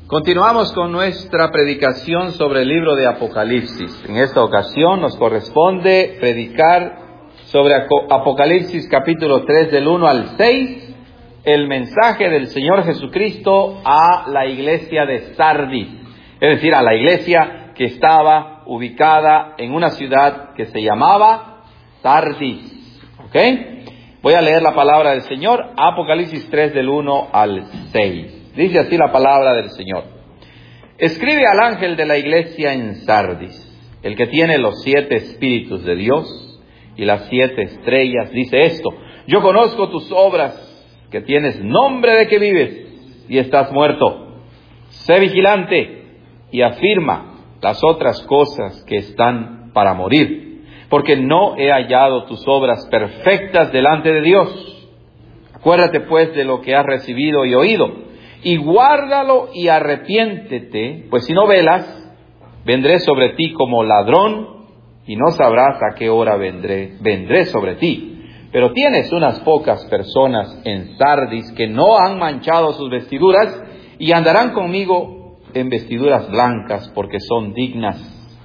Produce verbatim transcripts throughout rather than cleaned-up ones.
Continuamos con nuestra predicación sobre el libro de Apocalipsis. En esta ocasión nos corresponde predicar sobre Apocalipsis capítulo tres del uno al seis, el mensaje del Señor Jesucristo a la iglesia de Sardis, es decir, a la iglesia que estaba ubicada en una ciudad que se llamaba Sardis. ¿Ok? Voy a leer la palabra del Señor, Apocalipsis tres del uno al seis. Dice así la palabra del Señor. Escribe al ángel de la iglesia en Sardis, el que tiene los siete espíritus de Dios y las siete estrellas, dice esto: yo conozco tus obras, que tienes nombre de que vives y estás muerto. Sé vigilante y afirma las otras cosas que están para morir, porque no he hallado tus obras perfectas delante de Dios. Acuérdate pues de lo que has recibido y oído, y guárdalo y arrepiéntete, pues si no velas, vendré sobre ti como ladrón, y no sabrás a qué hora vendré, vendré sobre ti. Pero tienes unas pocas personas en Sardis que no han manchado sus vestiduras, y andarán conmigo en vestiduras blancas, porque son dignas.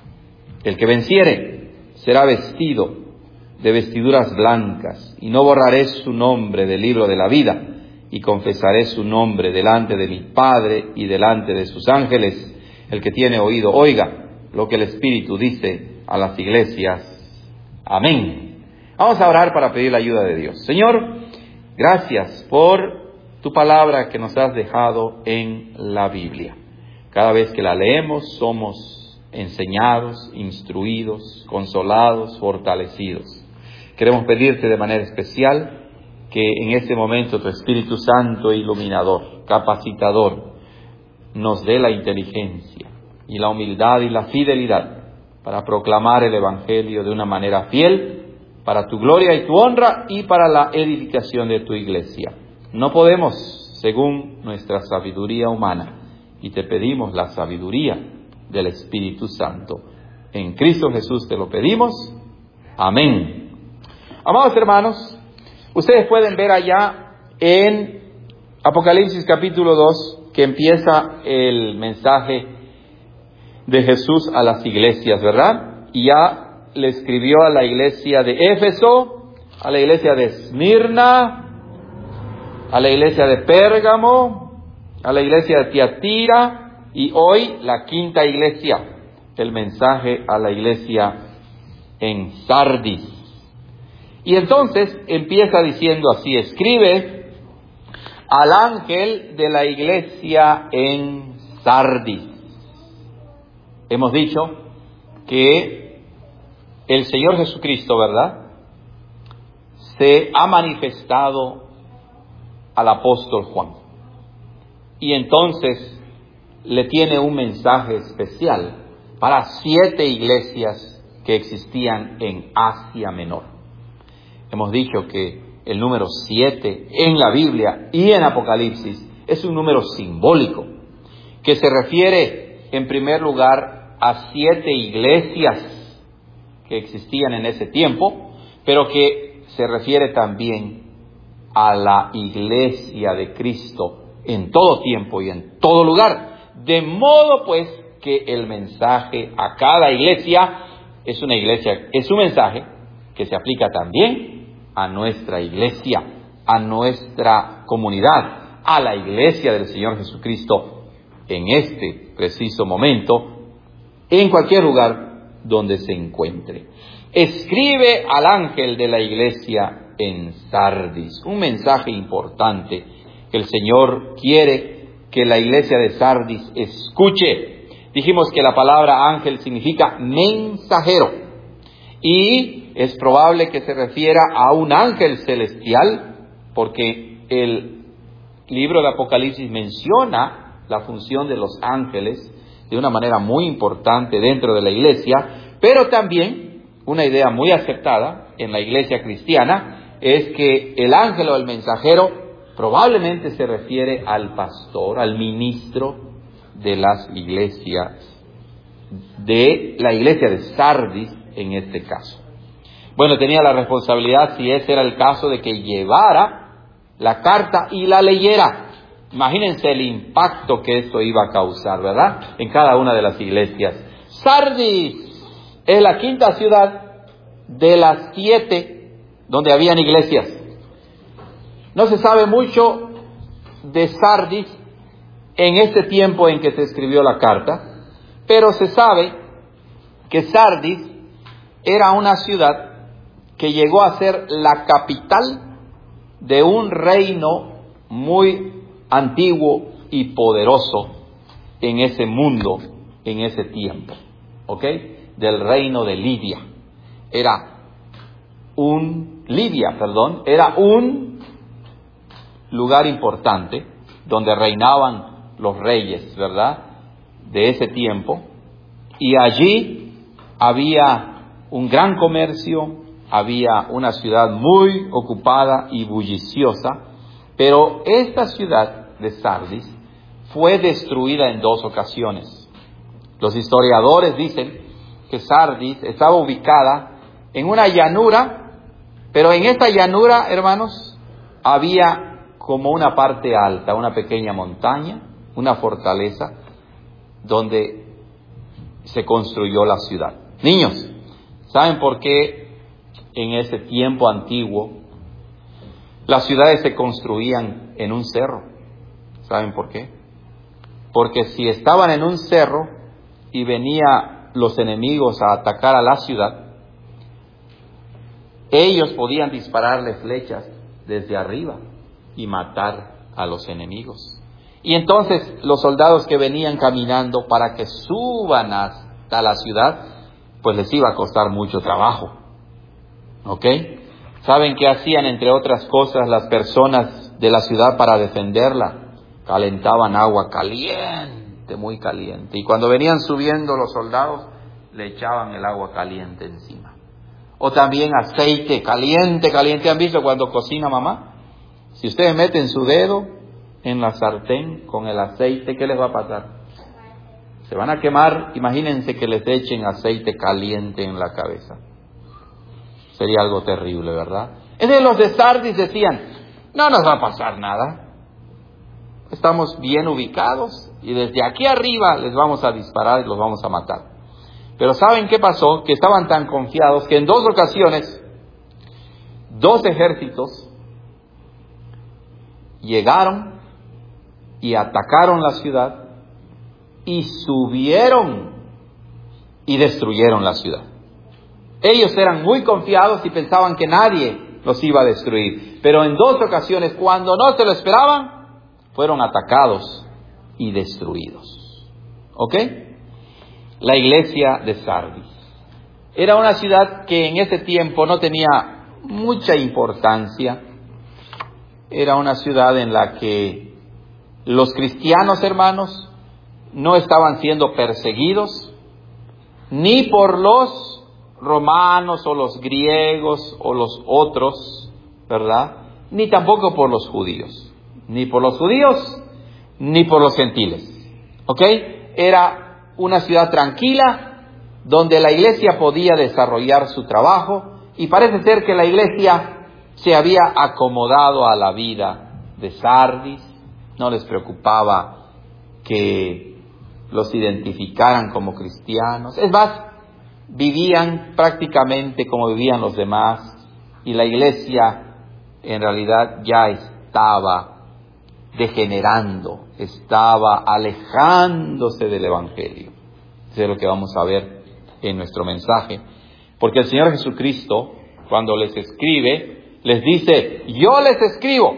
El que venciere será vestido de vestiduras blancas, y no borraré su nombre del libro de la vida, y confesaré su nombre delante de mi Padre y delante de sus ángeles. El que tiene oído, oiga lo que el Espíritu dice a las iglesias. Amén. Vamos a orar para pedir la ayuda de Dios. Señor, gracias por tu palabra que nos has dejado en la Biblia. Cada vez que la leemos somos enseñados, instruidos, consolados, fortalecidos. Queremos pedirte de manera especial que en este momento tu Espíritu Santo iluminador, capacitador, nos dé la inteligencia y la humildad y la fidelidad para proclamar el Evangelio de una manera fiel, para tu gloria y tu honra y para la edificación de tu iglesia. No podemos según nuestra sabiduría humana, y te pedimos la sabiduría del Espíritu Santo. En Cristo Jesús te lo pedimos. Amén. Amados hermanos, ustedes pueden ver allá en Apocalipsis capítulo dos que empieza el mensaje de Jesús a las iglesias, ¿verdad? Y ya le escribió a la iglesia de Éfeso, a la iglesia de Esmirna, a la iglesia de Pérgamo, a la iglesia de Tiatira, y hoy la quinta iglesia, el mensaje a la iglesia en Sardis. Y entonces empieza diciendo así: escribe al ángel de la iglesia en Sardis. Hemos dicho que el Señor Jesucristo, ¿verdad?, se ha manifestado al apóstol Juan. Y entonces le tiene un mensaje especial para siete iglesias que existían en Asia Menor. Hemos dicho que el número siete en la Biblia y en Apocalipsis es un número simbólico que se refiere en primer lugar a siete iglesias que existían en ese tiempo, pero que se refiere también a la iglesia de Cristo en todo tiempo y en todo lugar. De modo pues que el mensaje a cada iglesia es una iglesia, es un mensaje que se aplica también a nuestra iglesia, a nuestra comunidad, a la iglesia del Señor Jesucristo en este preciso momento, en cualquier lugar donde se encuentre. Escribe al ángel de la iglesia en Sardis, un mensaje importante que el Señor quiere que la iglesia de Sardis escuche. Dijimos que la palabra ángel significa mensajero, y es probable que se refiera a un ángel celestial, porque el libro de Apocalipsis menciona la función de los ángeles de una manera muy importante dentro de la iglesia, pero también una idea muy aceptada en la iglesia cristiana es que el ángel o el mensajero probablemente se refiere al pastor, al ministro de las iglesias, de la iglesia de Sardis en este caso. Bueno, tenía la responsabilidad, si ese era el caso, de que llevara la carta y la leyera. Imagínense el impacto que esto iba a causar, ¿verdad? En cada una de las iglesias. Sardis es la quinta ciudad de las siete donde habían iglesias. No se sabe mucho de Sardis en este tiempo en que se escribió la carta, pero se sabe que Sardis era una ciudad que llegó a ser la capital de un reino muy antiguo y poderoso en ese mundo, en ese tiempo, ¿ok? Del reino de Lidia. Era un, Libia, perdón, era un lugar importante donde reinaban los reyes, ¿verdad? De ese tiempo. Y allí había un gran comercio, había una ciudad muy ocupada y bulliciosa, pero esta ciudad de Sardis fue destruida en dos ocasiones. Los historiadores dicen que Sardis estaba ubicada en una llanura, pero en esta llanura, hermanos, había como una parte alta, una pequeña montaña, una fortaleza, donde se construyó la ciudad. Niños, ¿saben por qué en ese tiempo antiguo las ciudades se construían en un cerro? ¿Saben por qué? Porque si estaban en un cerro y venían los enemigos a atacar a la ciudad, ellos podían dispararle flechas desde arriba y matar a los enemigos. Y entonces los soldados que venían caminando para que suban hasta la ciudad, pues les iba a costar mucho trabajo. ¿Ok? ¿Saben qué hacían, entre otras cosas, las personas de la ciudad para defenderla? Calentaban agua caliente, muy caliente. Y cuando venían subiendo los soldados, le echaban el agua caliente encima. O también aceite caliente, caliente. ¿Han visto cuando cocina mamá? Si ustedes meten su dedo en la sartén con el aceite, ¿qué les va a pasar? Se van a quemar. Imagínense que les echen aceite caliente en la cabeza. Sería algo terrible, ¿verdad? Entonces los de Sardis decían, no nos va a pasar nada. Estamos bien ubicados y desde aquí arriba les vamos a disparar y los vamos a matar. Pero ¿saben qué pasó? Que estaban tan confiados que en dos ocasiones, dos ejércitos llegaron y atacaron la ciudad y subieron y destruyeron la ciudad. Ellos eran muy confiados y pensaban que nadie los iba a destruir. Pero en dos ocasiones, cuando no se lo esperaban, fueron atacados y destruidos. ¿Ok? La iglesia de Sardis era una ciudad que en ese tiempo no tenía mucha importancia. Era una ciudad en la que los cristianos, hermanos, no estaban siendo perseguidos ni por los romanos o los griegos o los otros, ¿verdad? Ni tampoco por los judíos. Ni por los judíos, ni por los gentiles. ¿Ok? Era una ciudad tranquila, donde la iglesia podía desarrollar su trabajo, y parece ser que la iglesia se había acomodado a la vida de Sardis. No les preocupaba que los identificaran como cristianos. Es más, vivían prácticamente como vivían los demás, y la iglesia en realidad ya estaba degenerando, estaba alejándose del Evangelio. Eso es lo que vamos a ver en nuestro mensaje. Porque el Señor Jesucristo, cuando les escribe, les dice, yo les escribo,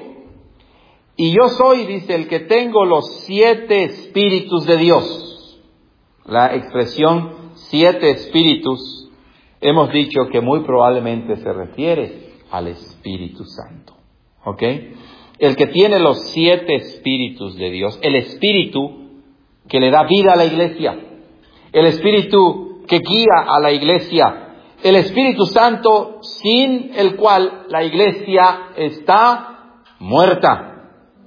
y yo soy, dice, el que tengo los siete espíritus de Dios. La expresión siete espíritus, hemos dicho que muy probablemente se refiere al Espíritu Santo. ¿Ok? El que tiene los siete espíritus de Dios, el espíritu que le da vida a la iglesia, el espíritu que guía a la iglesia, el Espíritu Santo sin el cual la iglesia está muerta.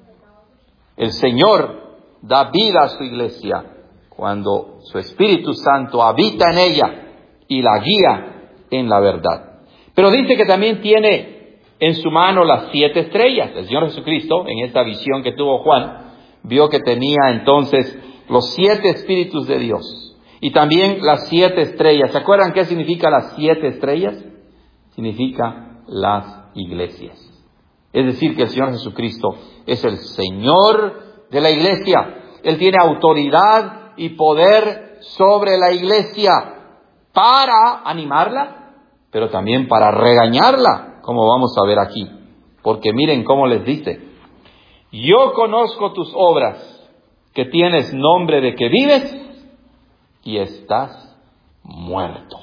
El Señor da vida a su iglesia cuando su Espíritu Santo habita en ella y la guía en la verdad. Pero dice que también tiene en su mano las siete estrellas. El Señor Jesucristo, en esta visión que tuvo Juan, vio que tenía entonces los siete espíritus de Dios y también las siete estrellas. ¿Se acuerdan qué significa las siete estrellas? Significa las iglesias. Es decir, que el Señor Jesucristo es el Señor de la iglesia. Él tiene autoridad y poder sobre la iglesia para animarla, pero también para regañarla, como vamos a ver aquí. Porque miren cómo les dice: yo conozco tus obras, que tienes nombre de que vives y estás muerto.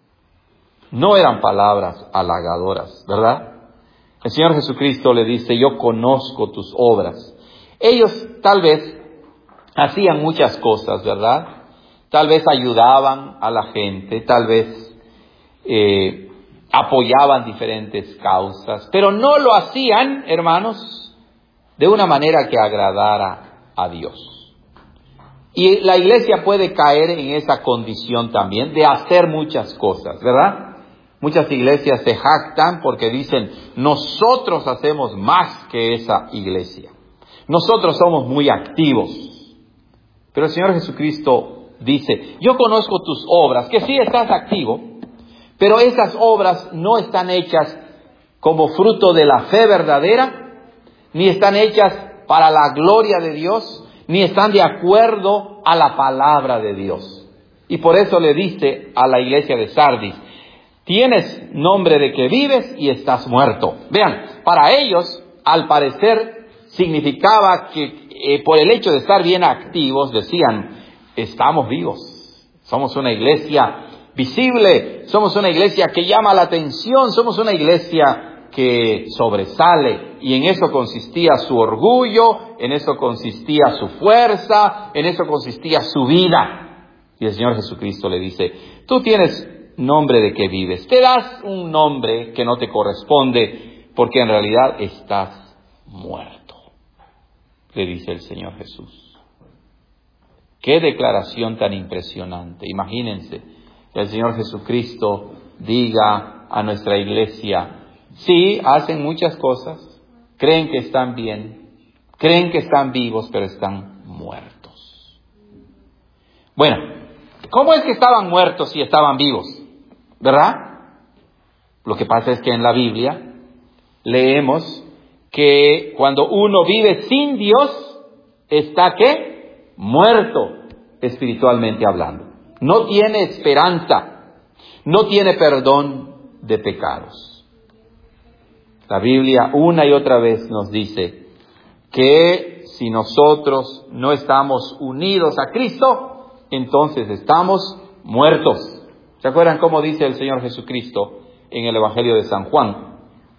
No eran palabras halagadoras, ¿verdad? El Señor Jesucristo le dice: yo conozco tus obras. Ellos tal vez hacían muchas cosas, ¿verdad? Tal vez ayudaban a la gente, tal vez eh, apoyaban diferentes causas, pero no lo hacían, hermanos, de una manera que agradara a Dios. Y la iglesia puede caer en esa condición también de hacer muchas cosas, ¿verdad? Muchas iglesias se jactan porque dicen: nosotros hacemos más que esa iglesia. Nosotros somos muy activos. Pero el Señor Jesucristo dice: yo conozco tus obras, que sí estás activo, pero esas obras no están hechas como fruto de la fe verdadera, ni están hechas para la gloria de Dios, ni están de acuerdo a la palabra de Dios. Y por eso le dice a la iglesia de Sardis: tienes nombre de que vives y estás muerto. Vean, para ellos, al parecer, significaba que eh, por el hecho de estar bien activos, decían: estamos vivos, somos una iglesia visible, somos una iglesia que llama la atención, somos una iglesia que sobresale. Y en eso consistía su orgullo, en eso consistía su fuerza, en eso consistía su vida. Y el Señor Jesucristo le dice: tú tienes nombre de que vives, te das un nombre que no te corresponde, porque en realidad estás muerto, le dice el Señor Jesús. Qué declaración tan impresionante. Imagínense que el Señor Jesucristo diga a nuestra iglesia: sí, hacen muchas cosas, creen que están bien, creen que están vivos, pero están muertos. Bueno, ¿cómo es que estaban muertos si estaban vivos? ¿Verdad? Lo que pasa es que en la Biblia leemos que cuando uno vive sin Dios, está ¿qué? Muerto, espiritualmente hablando. No tiene esperanza, no tiene perdón de pecados. La Biblia una y otra vez nos dice que si nosotros no estamos unidos a Cristo, entonces estamos muertos. ¿Se acuerdan cómo dice el Señor Jesucristo en el Evangelio de San Juan?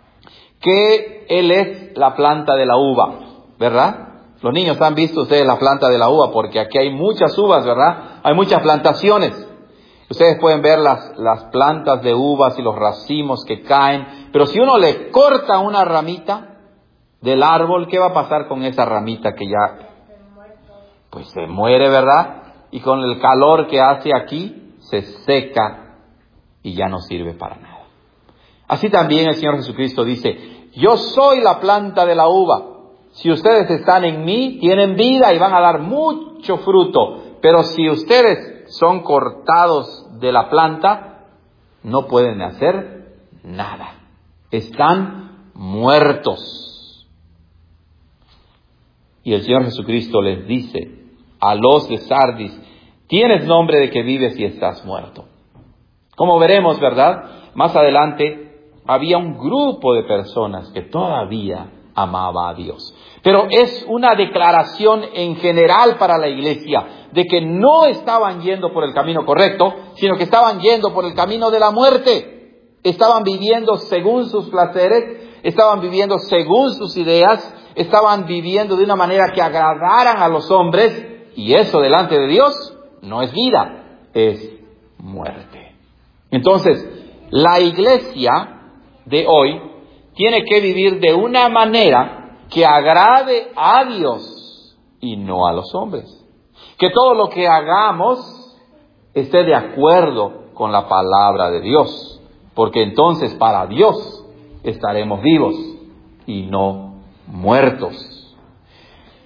Que Él es la planta de la uva, ¿verdad? Los niños han visto ustedes la planta de la uva, porque aquí hay muchas uvas, ¿verdad? Hay muchas plantaciones. Ustedes pueden ver las, las plantas de uvas y los racimos que caen, pero si uno le corta una ramita del árbol, ¿qué va a pasar con esa ramita que ya? Pues se muere, ¿verdad? Y con el calor que hace aquí, se seca y ya no sirve para nada. Así también el Señor Jesucristo dice: yo soy la planta de la uva. Si ustedes están en mí, tienen vida y van a dar mucho fruto. Pero si ustedes son cortados de la planta, no pueden hacer nada. Están muertos. Y el Señor Jesucristo les dice a los de Sardis: tienes nombre de que vives y estás muerto. Como veremos, ¿verdad? Más adelante había un grupo de personas que todavía amaba a Dios. Pero es una declaración en general para la iglesia de que no estaban yendo por el camino correcto, sino que estaban yendo por el camino de la muerte. Estaban viviendo según sus placeres, estaban viviendo según sus ideas, estaban viviendo de una manera que agradaran a los hombres, y eso delante de Dios no es vida, es muerte. Entonces, la iglesia de hoy tiene que vivir de una manera que agrade a Dios y no a los hombres. Que todo lo que hagamos esté de acuerdo con la palabra de Dios, porque entonces para Dios estaremos vivos y no muertos.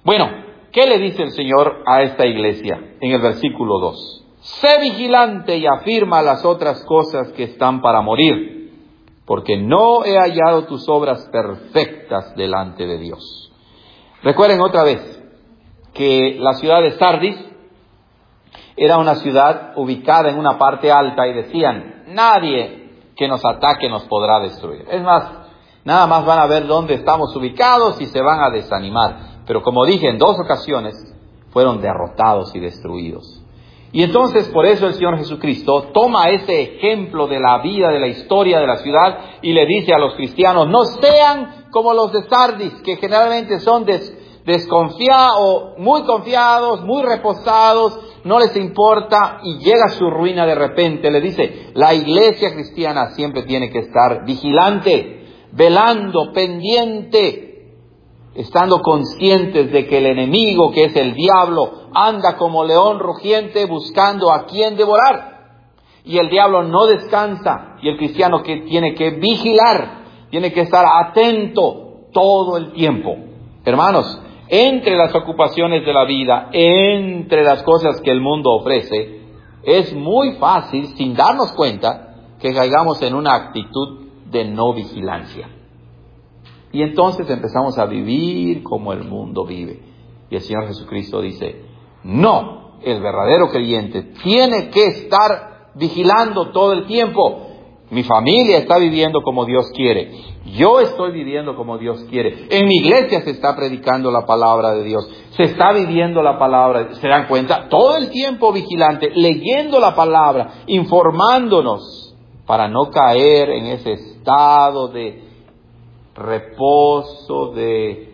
Bueno, ¿qué le dice el Señor a esta iglesia en el versículo dos? Sé vigilante y afirma las otras cosas que están para morir, porque no he hallado tus obras perfectas delante de Dios. Recuerden otra vez que la ciudad de Sardis era una ciudad ubicada en una parte alta y decían, nadie que nos ataque nos podrá destruir. Es más, nada más van a ver dónde estamos ubicados y se van a desanimar. Pero como dije, en dos ocasiones fueron derrotados y destruidos. Y entonces por eso el Señor Jesucristo toma ese ejemplo de la vida, de la historia de la ciudad y le dice a los cristianos, no sean como los de Sardis, que generalmente son des, desconfiados, muy confiados, muy reposados, no les importa y llega su ruina de repente. Le dice, la iglesia cristiana siempre tiene que estar vigilante, velando, pendiente, estando conscientes de que el enemigo, que es el diablo, anda como león rugiente buscando a quien devorar. Y el diablo no descansa, y el cristiano que tiene que vigilar, tiene que estar atento todo el tiempo. Hermanos, entre las ocupaciones de la vida, entre las cosas que el mundo ofrece, es muy fácil, sin darnos cuenta, que caigamos en una actitud de no vigilancia. Y entonces empezamos a vivir como el mundo vive. Y el Señor Jesucristo dice, no, el verdadero creyente tiene que estar vigilando todo el tiempo. Mi familia está viviendo como Dios quiere. Yo estoy viviendo como Dios quiere. En mi iglesia se está predicando la palabra de Dios. Se está viviendo la palabra. ¿Se dan cuenta? Todo el tiempo vigilante, leyendo la palabra, informándonos para no caer en ese estado de reposo, de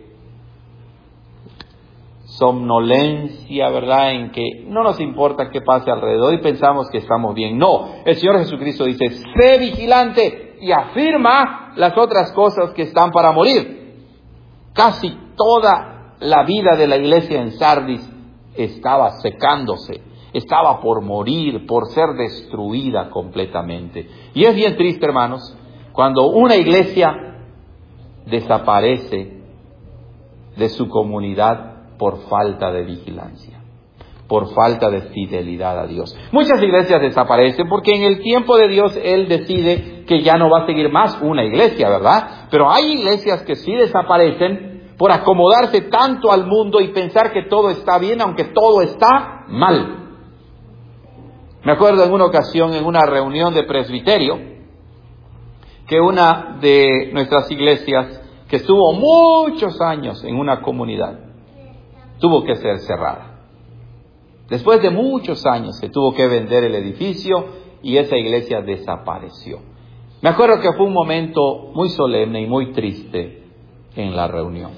somnolencia, ¿verdad? En que no nos importa qué pase alrededor y pensamos que estamos bien. No, el Señor Jesucristo dice, sé vigilante y afirma las otras cosas que están para morir. Casi toda la vida de la iglesia en Sardis estaba secándose, estaba por morir, por ser destruida completamente. Y es bien triste, hermanos, cuando una iglesia desaparece de su comunidad por falta de vigilancia, por falta de fidelidad a Dios. Muchas iglesias desaparecen porque en el tiempo de Dios Él decide que ya no va a seguir más una iglesia, ¿verdad? Pero hay iglesias que sí desaparecen por acomodarse tanto al mundo y pensar que todo está bien, aunque todo está mal. Me acuerdo en una ocasión, en una reunión de presbiterio, que una de nuestras iglesias, que estuvo muchos años en una comunidad, tuvo que ser cerrada. Después de muchos años se tuvo que vender el edificio y esa iglesia desapareció. Me acuerdo que fue un momento muy solemne y muy triste en la reunión.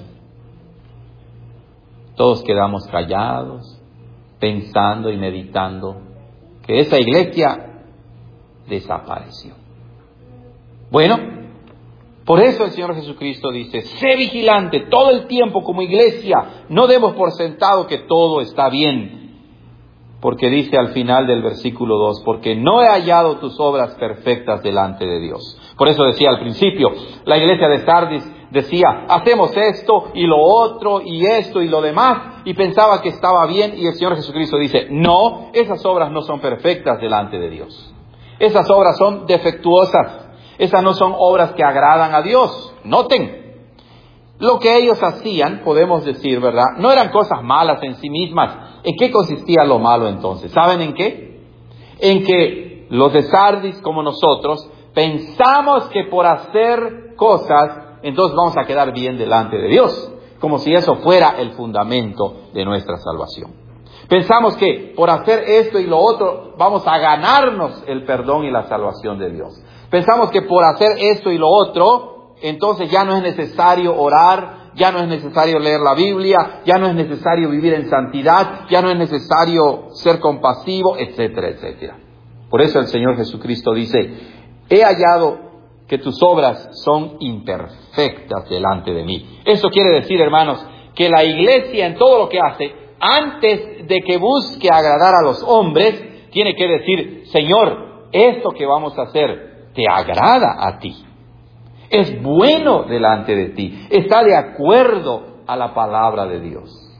Todos quedamos callados, pensando y meditando que esa iglesia desapareció. Bueno, por eso el Señor Jesucristo dice, sé vigilante todo el tiempo como iglesia, no demos por sentado que todo está bien, porque dice al final del versículo dos, porque no he hallado tus obras perfectas delante de Dios. Por eso decía al principio, la iglesia de Sardis decía, hacemos esto y lo otro y esto y lo demás, y pensaba que estaba bien, y el Señor Jesucristo dice, no, esas obras no son perfectas delante de Dios. Esas obras son defectuosas. Esas no son obras que agradan a Dios. Noten, lo que ellos hacían, podemos decir, ¿verdad? No eran cosas malas en sí mismas. ¿En qué consistía lo malo entonces? ¿Saben en qué? En que los de Sardis, como nosotros, pensamos que por hacer cosas, entonces vamos a quedar bien delante de Dios. Como si eso fuera el fundamento de nuestra salvación. Pensamos que por hacer esto y lo otro, vamos a ganarnos el perdón y la salvación de Dios. Pensamos que por hacer esto y lo otro, entonces ya no es necesario orar, ya no es necesario leer la Biblia, ya no es necesario vivir en santidad, ya no es necesario ser compasivo, etcétera, etcétera. Por eso el Señor Jesucristo dice, he hallado que tus obras son imperfectas delante de mí. Eso quiere decir, hermanos, que la iglesia en todo lo que hace, antes de que busque agradar a los hombres, tiene que decir, Señor, esto que vamos a hacer te agrada a ti, es bueno delante de ti, está de acuerdo a la palabra de Dios.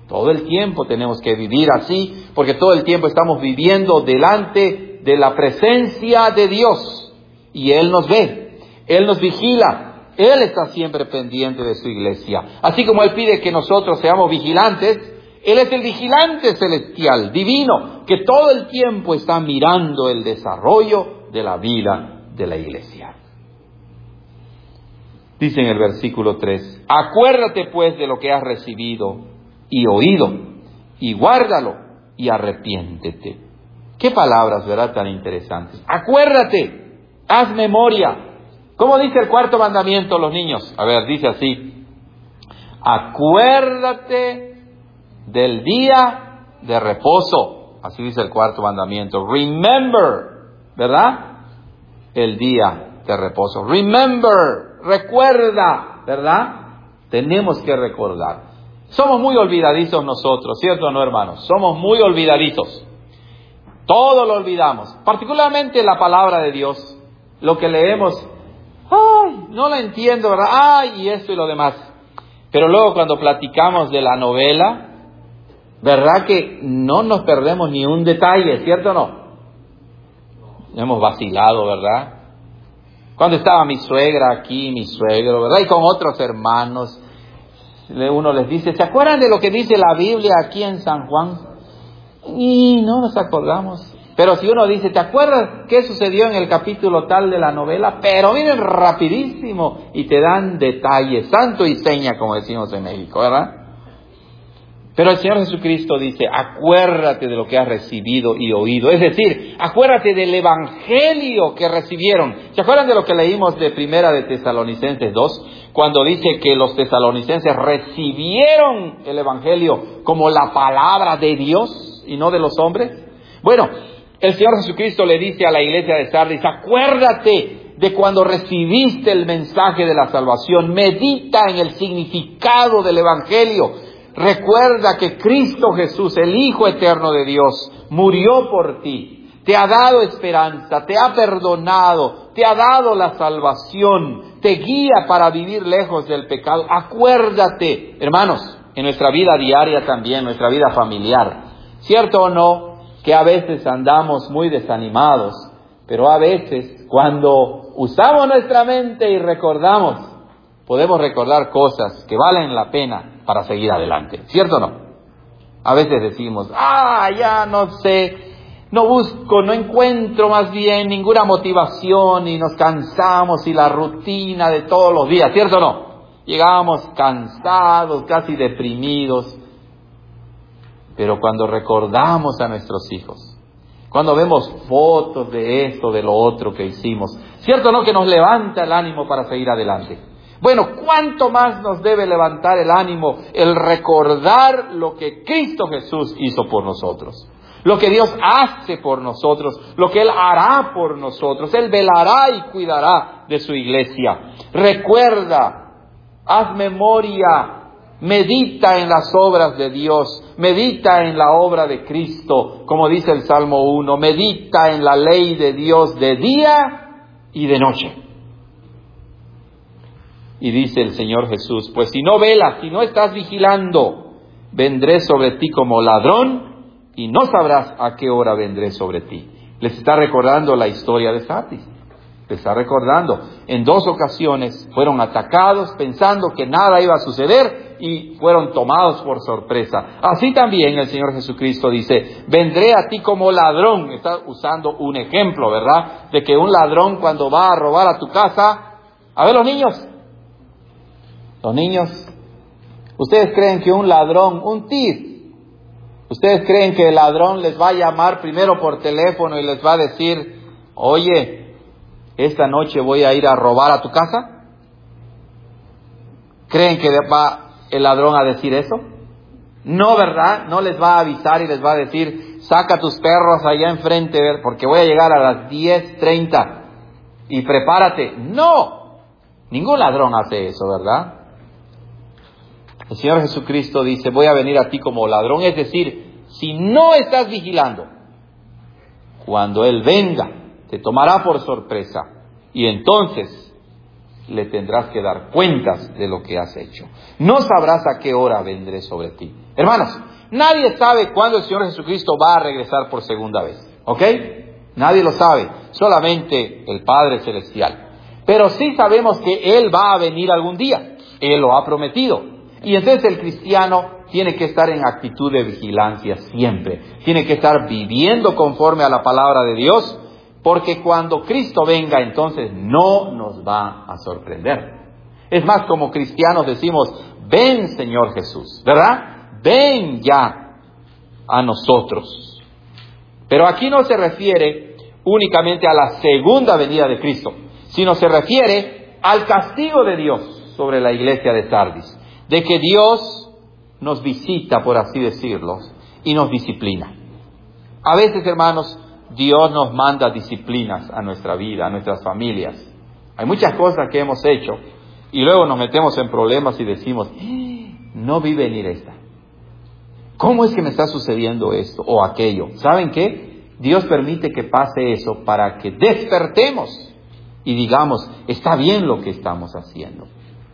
Todo el tiempo tenemos que vivir así, porque todo el tiempo estamos viviendo delante de la presencia de Dios. Y Él nos ve, Él nos vigila, Él está siempre pendiente de su iglesia. Así como Él pide que nosotros seamos vigilantes, Él es el vigilante celestial, divino, que todo el tiempo está mirando el desarrollo de la vida de la iglesia. Dice en el versículo tres, acuérdate pues de lo que has recibido y oído, y guárdalo, y arrepiéntete. Qué palabras, ¿verdad?, tan interesantes. Acuérdate, haz memoria. ¿Cómo dice el cuarto mandamiento, los niños? A ver, dice así, acuérdate del día de reposo. Así dice el cuarto mandamiento. Remember, ¿verdad? El día de reposo. Remember, recuerda, ¿verdad? Tenemos que recordar. Somos muy olvidadizos nosotros, ¿cierto o no, hermanos? Somos muy olvidadizos. Todo lo olvidamos. Particularmente la palabra de Dios. Lo que leemos, ay, no lo entiendo, ¿verdad? Ay, y esto y lo demás. Pero luego cuando platicamos de la novela, ¿verdad que no nos perdemos ni un detalle, ¿cierto o no? Hemos vacilado, ¿verdad? Cuando estaba mi suegra aquí, mi suegro, ¿verdad? Y con otros hermanos, uno les dice, ¿se acuerdan de lo que dice la Biblia aquí en San Juan? Y no nos acordamos. Pero si uno dice, ¿te acuerdas qué sucedió en el capítulo tal de la novela? Pero miren, rapidísimo, y te dan detalles, santo y seña, como decimos en México, ¿verdad? Pero el Señor Jesucristo dice, acuérdate de lo que has recibido y oído. Es decir, acuérdate del evangelio que recibieron. ¿Se acuerdan de lo que leímos de Primera de Tesalonicenses dos? Cuando dice que los tesalonicenses recibieron el evangelio como la palabra de Dios y no de los hombres. Bueno, el Señor Jesucristo le dice a la iglesia de Sardis, acuérdate de cuando recibiste el mensaje de la salvación. Medita en el significado del evangelio. Recuerda que Cristo Jesús, el Hijo eterno de Dios, murió por ti, te ha dado esperanza, te ha perdonado, te ha dado la salvación, te guía para vivir lejos del pecado. Acuérdate, hermanos, en nuestra vida diaria también, nuestra vida familiar, ¿cierto o no? Que a veces andamos muy desanimados, pero a veces cuando usamos nuestra mente y recordamos, podemos recordar cosas que valen la pena para seguir adelante, ¿cierto o no? A veces decimos, ah, ya no sé, no busco, no encuentro más bien ninguna motivación y nos cansamos y la rutina de todos los días, ¿cierto o no? Llegamos cansados, casi deprimidos, pero cuando recordamos a nuestros hijos, cuando vemos fotos de esto, de lo otro que hicimos, ¿cierto o no que nos levanta el ánimo para seguir adelante? Bueno, ¿cuánto más nos debe levantar el ánimo el recordar lo que Cristo Jesús hizo por nosotros? Lo que Dios hace por nosotros, lo que Él hará por nosotros. Él velará y cuidará de su iglesia. Recuerda, haz memoria, medita en las obras de Dios, medita en la obra de Cristo, como dice el Salmo uno, medita en la ley de Dios de día y de noche. Y dice el Señor Jesús, pues si no velas, si no estás vigilando, vendré sobre ti como ladrón y no sabrás a qué hora vendré sobre ti. Les está recordando la historia de Sardis. Les está recordando. En dos ocasiones fueron atacados pensando que nada iba a suceder y fueron tomados por sorpresa. Así también el Señor Jesucristo dice, vendré a ti como ladrón. Está usando un ejemplo, ¿verdad? De que un ladrón cuando va a robar a tu casa, a ver los niños, Los niños, ¿ustedes creen que un ladrón, un thief, ustedes creen que el ladrón les va a llamar primero por teléfono y les va a decir, oye, esta noche voy a ir a robar a tu casa? ¿Creen que va el ladrón a decir eso? No, ¿verdad? No les va a avisar y les va a decir, saca tus perros allá enfrente, porque voy a llegar a las diez treinta y prepárate. No, ningún ladrón hace eso, ¿verdad? El Señor Jesucristo dice, voy a venir a ti como ladrón. Es decir, si no estás vigilando, cuando Él venga, te tomará por sorpresa. Y entonces, le tendrás que dar cuentas de lo que has hecho. No sabrás a qué hora vendré sobre ti. Hermanos, nadie sabe cuándo el Señor Jesucristo va a regresar por segunda vez. ¿Ok? Nadie lo sabe, solamente el Padre Celestial. Pero sí sabemos que Él va a venir algún día. Él lo ha prometido. Y entonces el cristiano tiene que estar en actitud de vigilancia siempre. Tiene que estar viviendo conforme a la palabra de Dios, porque cuando Cristo venga, entonces no nos va a sorprender. Es más, como cristianos decimos, ven Señor Jesús, ¿verdad? Ven ya a nosotros. Pero aquí no se refiere únicamente a la segunda venida de Cristo, sino se refiere al castigo de Dios sobre la iglesia de Sardis, de que Dios nos visita, por así decirlo, y nos disciplina. A veces, hermanos, Dios nos manda disciplinas a nuestra vida, a nuestras familias. Hay muchas cosas que hemos hecho y luego nos metemos en problemas y decimos, no vi venir esta. ¿Cómo es que me está sucediendo esto o aquello? ¿Saben qué? Dios permite que pase eso para que despertemos y digamos, está bien lo que estamos haciendo.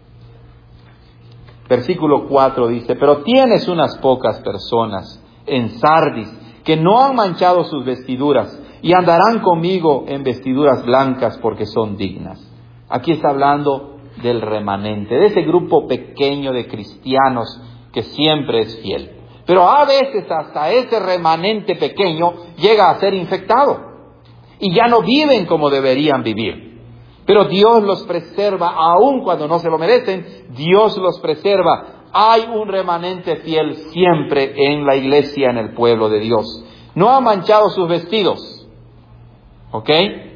Versículo cuatro dice, pero tienes unas pocas personas en Sardis que no han manchado sus vestiduras y andarán conmigo en vestiduras blancas porque son dignas. Aquí está hablando del remanente, de ese grupo pequeño de cristianos que siempre es fiel. Pero a veces hasta ese remanente pequeño llega a ser infectado y ya no viven como deberían vivir. Pero Dios los preserva, aun cuando no se lo merecen, Dios los preserva. Hay un remanente fiel siempre en la iglesia, en el pueblo de Dios. No ha manchado sus vestidos. ¿Ok?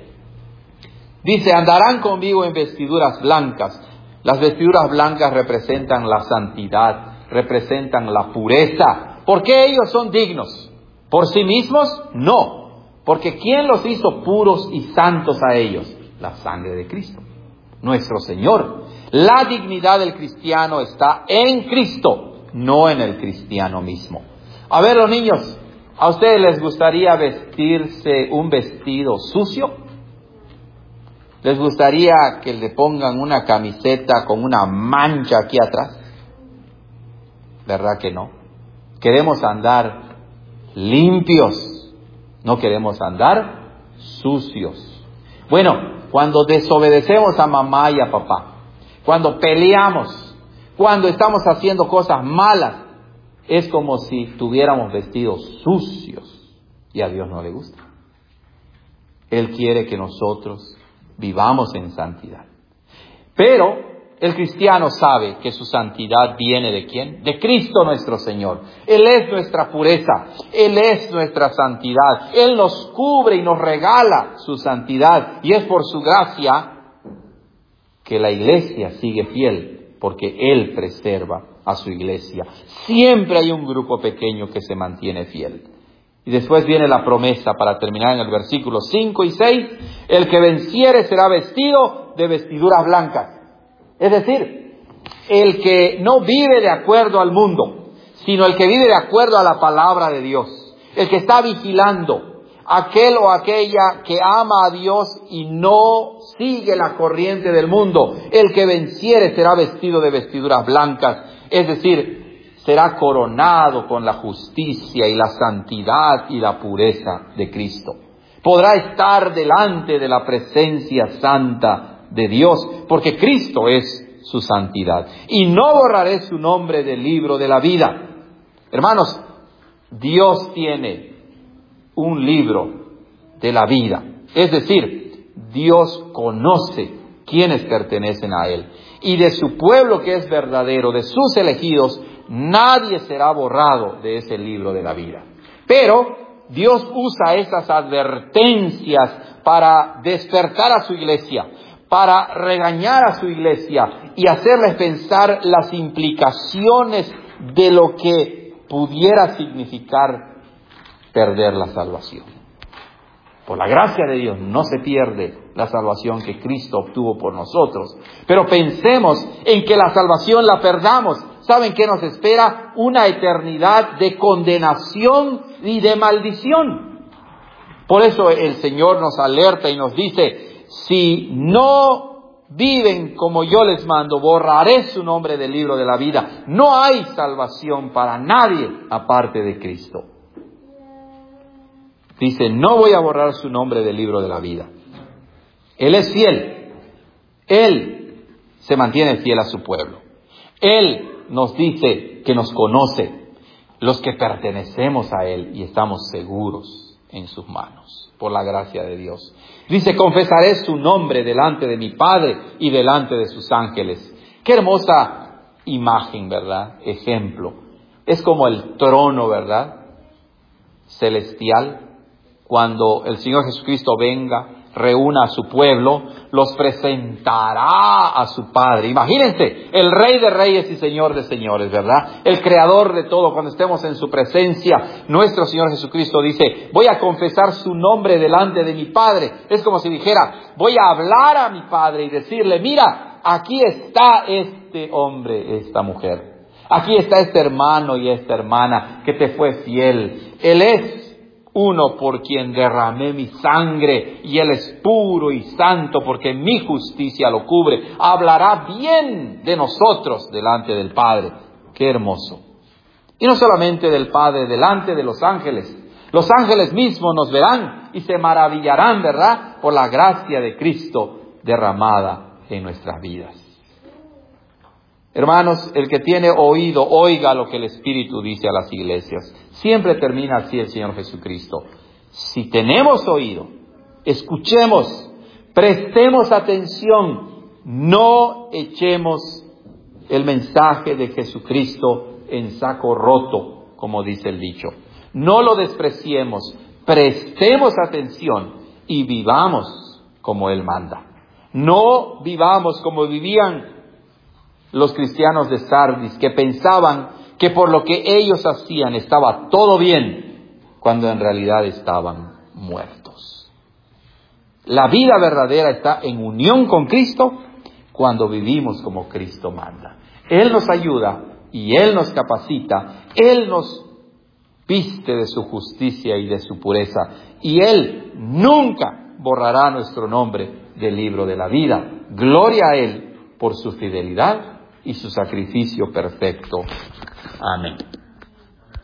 Dice, andarán conmigo en vestiduras blancas. Las vestiduras blancas representan la santidad, representan la pureza. ¿Por qué ellos son dignos? ¿Por sí mismos? No. Porque ¿quién los hizo puros y santos a ellos? La sangre de Cristo, nuestro Señor. La dignidad del cristiano está en Cristo, no en el cristiano mismo. A ver, los niños, ¿a ustedes les gustaría vestirse un vestido sucio? ¿Les gustaría que le pongan una camiseta con una mancha aquí atrás? ¿Verdad que no? Queremos andar limpios, no queremos andar sucios. Bueno, cuando desobedecemos a mamá y a papá, cuando peleamos, cuando estamos haciendo cosas malas, es como si tuviéramos vestidos sucios y a Dios no le gusta. Él quiere que nosotros vivamos en santidad. Pero el cristiano sabe que su santidad viene ¿de quién? De Cristo nuestro Señor. Él es nuestra pureza, Él es nuestra santidad. Él nos cubre y nos regala su santidad. Y es por su gracia que la iglesia sigue fiel, porque Él preserva a su iglesia. Siempre hay un grupo pequeño que se mantiene fiel. Y después viene la promesa para terminar en el versículo cinco y seis. El que venciere será vestido de vestiduras blancas. Es decir, el que no vive de acuerdo al mundo, sino el que vive de acuerdo a la palabra de Dios. El que está vigilando, aquel o aquella que ama a Dios y no sigue la corriente del mundo. El que venciere será vestido de vestiduras blancas. Es decir, será coronado con la justicia y la santidad y la pureza de Cristo. Podrá estar delante de la presencia santa de Dios, porque Cristo es su santidad. Y no borraré su nombre del libro de la vida. Hermanos, Dios tiene un libro de la vida. Es decir, Dios conoce quienes pertenecen a Él. Y de su pueblo que es verdadero, de sus elegidos, nadie será borrado de ese libro de la vida. Pero Dios usa esas advertencias para despertar a su iglesia, para regañar a su iglesia y hacerles pensar las implicaciones de lo que pudiera significar perder la salvación. Por la gracia de Dios no se pierde la salvación que Cristo obtuvo por nosotros. Pero pensemos en que la salvación la perdamos. ¿Saben qué nos espera? Una eternidad de condenación y de maldición. Por eso el Señor nos alerta y nos dice, si no viven como yo les mando, borraré su nombre del libro de la vida. No hay salvación para nadie aparte de Cristo. Dice, no voy a borrar su nombre del libro de la vida. Él es fiel. Él se mantiene fiel a su pueblo. Él nos dice que nos conoce, los que pertenecemos a Él y estamos seguros en sus manos, por la gracia de Dios. Dice, confesaré su nombre delante de mi Padre y delante de sus ángeles. Qué hermosa imagen, ¿verdad? Ejemplo. Es como el trono, ¿verdad? Celestial. Cuando el Señor Jesucristo venga, reúna a su pueblo, los presentará a su Padre. Imagínense, el Rey de Reyes y Señor de Señores, ¿verdad? El Creador de todo. Cuando estemos en su presencia, nuestro Señor Jesucristo dice, voy a confesar su nombre delante de mi Padre. Es como si dijera, voy a hablar a mi Padre y decirle, mira, aquí está este hombre, esta mujer. Aquí está este hermano y esta hermana que te fue fiel. Él es uno por quien derramé mi sangre, y Él es puro y santo porque mi justicia lo cubre. Hablará bien de nosotros delante del Padre. Qué hermoso. Y no solamente del Padre, delante de los ángeles. Los ángeles mismos nos verán y se maravillarán, ¿verdad?, por la gracia de Cristo derramada en nuestras vidas. Hermanos, el que tiene oído, oiga lo que el Espíritu dice a las iglesias. Siempre termina así el Señor Jesucristo. Si tenemos oído, escuchemos, prestemos atención, no echemos el mensaje de Jesucristo en saco roto, como dice el dicho. No lo despreciemos, prestemos atención y vivamos como Él manda. No vivamos como vivían los cristianos de Sardis, que pensaban que por lo que ellos hacían estaba todo bien, cuando en realidad estaban muertos. La vida verdadera está en unión con Cristo cuando vivimos como Cristo manda. Él nos ayuda y Él nos capacita, Él nos viste de su justicia y de su pureza, y Él nunca borrará nuestro nombre del libro de la vida. Gloria a Él por su fidelidad y su sacrificio perfecto. Amén.